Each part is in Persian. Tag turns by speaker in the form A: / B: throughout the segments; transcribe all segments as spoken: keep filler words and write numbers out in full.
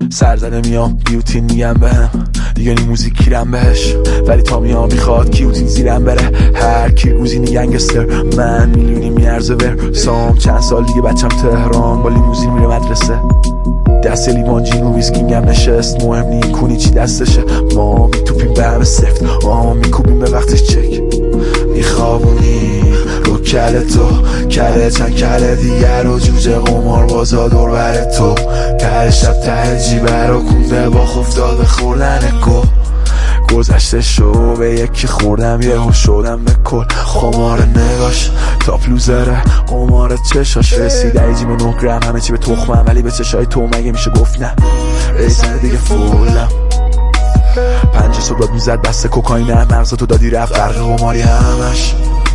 A: سرزده میام بیوتین میگم بهم دیگه نی موزیک کیرم بهش، ولی تا میام میخواد کیوتین زیرم بره. هر کی گوزینی گنگستر، من میلیونی میارزه ور سام. چند سال دیگه بچم تهران با لیموزین میره مدرسه، دست لیوان جین و ویسکینگم نشست. مهم نی کنی چی دستشه، ما میتوپیم به همه سفت، ما میکوبیم به وقتش چک. میخوابونی رو کل تو، کله چند کله دیگر و جوجه قمار بازا دور بر تو. ته شب ته جیبه رو کونده با خفتاده خوردن گو. گذشته شو به یکی خوردم یهو شدم به کل. خمار نگاش تاپ لوزره، قمار چشاش رسیده ای جیم نه گرم. همه چی به تخمم ولی به چشای تو مگه میشه گفت نه. رسیده دیگه فولم، پنجه صبح میزد بسته کوکاینم. مغزتو دادی رفت غرق قماری همش،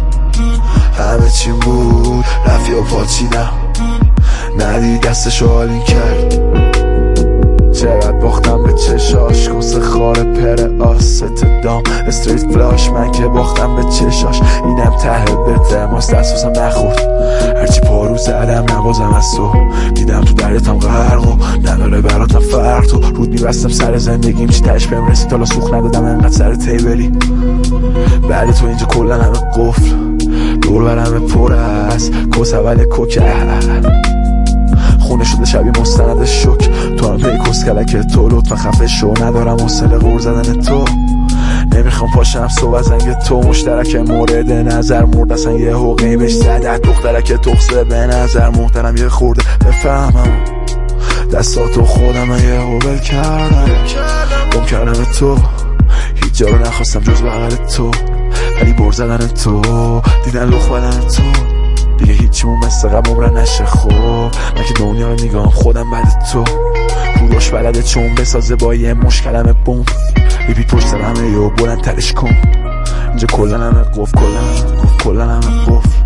A: همه چیم بود رفی و پاچیدم. ندی دستشو حالین کرد، چقدر باختم به چشاش. کس خاره پر آست دام استریت فلاش، من که باختم به چشاش. اینم ته بده ماست اساسم نخورد، هرچی پارو زدم نوازم از تو. دیدم تو دریتم غرق و نداره براتم فرق. تو رود میبستم سر زندگیم چی تش بهم رسید، حالا سوخ ندادم انقدر سر تیبلی. بعد تو اینجا کلن همه قفل، دور برمه پر است کس اول کوکه. خونه شده شبیه مستند شک، تو هم پی کس کلک تو. لطفا خفه شو ندارم حوصله غور زدن تو. نمیخوام پاشم صبح از زنگ تو. مشترک مورد نظر مرد اصلا یه حقی بهش زده. دخترک تخصه به نظر محترم یه خورده بفهمم. دستاتو خودم یه حبل کردم، گم کردم تو. هیچ جا رو نخواستم جز بغل تو، ولی بر زدن تو دیدن لخ بدن تو. دیگه هیچیمون مثل قبل عمرن نشه خوب. من که دنیا رو میگم خودم بعد تو. کوروش بلده چون بسازه با یه مشکلم بوم. بیبی پشت سر همه یه بلند ترش کن. اینجا کلن همه قف، کلن قف، کلن همه قف.